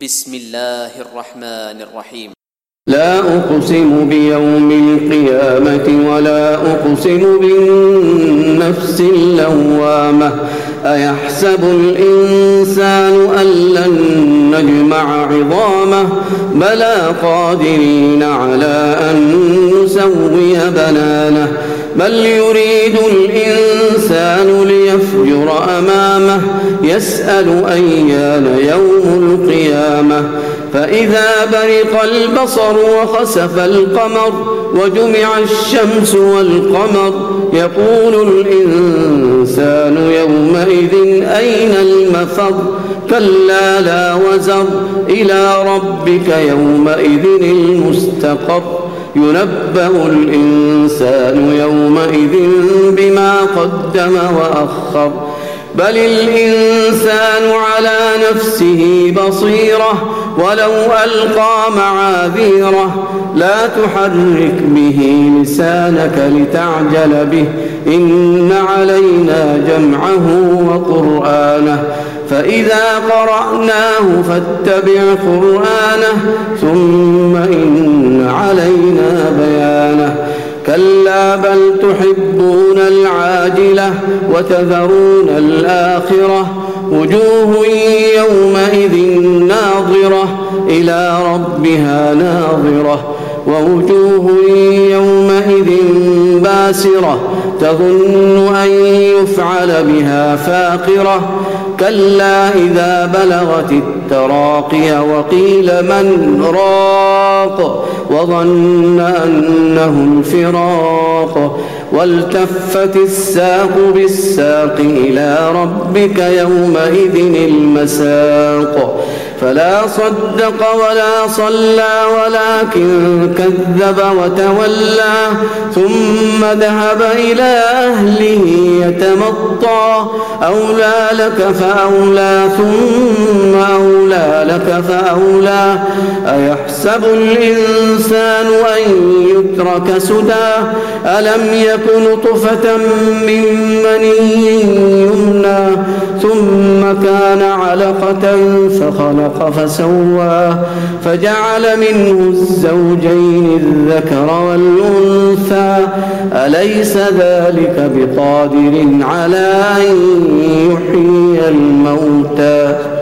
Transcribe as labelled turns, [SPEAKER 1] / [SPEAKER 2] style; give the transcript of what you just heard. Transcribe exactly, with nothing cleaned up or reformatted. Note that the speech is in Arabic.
[SPEAKER 1] بسم الله الرحمن الرحيم.
[SPEAKER 2] لا أقسم بيوم القيامة ولا أقسم بالنفس اللوامة أيحسب الإنسان أن لن نجمع عظامه بلى قادرين على أن نسوي بنانه بل يريد الإنسان ليفجر أمامه يسأل أيان يوم القيامة فإذا برق البصر وخسف القمر وجمع الشمس والقمر يقول الإنسان يومئذ أين المفر كلا لا وزر إلى ربك يومئذ المستقر ينبأ الإنسان يومئذ بما قدم وأخر بل الإنسان على نفسه بصيرة ولو ألقى معاذيره لا تحرك به لسانك لتعجل به إن علينا جمعه وقرآنه فإذا قرأناه فاتبع قرآنه ثم إن علينا بيانه كلا بل تحبون العاجلة وتذرون الآخرة وجوه يومئذ ناظرة إلى ربها ناظرة ووجوه يومئذ باسرة تظن أن يفعل بها فاقرة كلا إذا بلغت التراقي وقيل من راق وظن أنه الفراق والتفت الساق بالساق إلى ربك يومئذ المساق فلا صدق ولا صلى ولكن كذب وتولى ثم ذهب إلى أهله يتمطى أولى لك فأولى ثم أولى لك فأولى أيحسب الإنسان أن يترك سدى ألم يكن نطفة من مني يمنى ثم كان علقة فخلق فسوى فجعل منه الزوجين الذكر والأنثى أليس ذلك بقادر على أن يحيي الموتى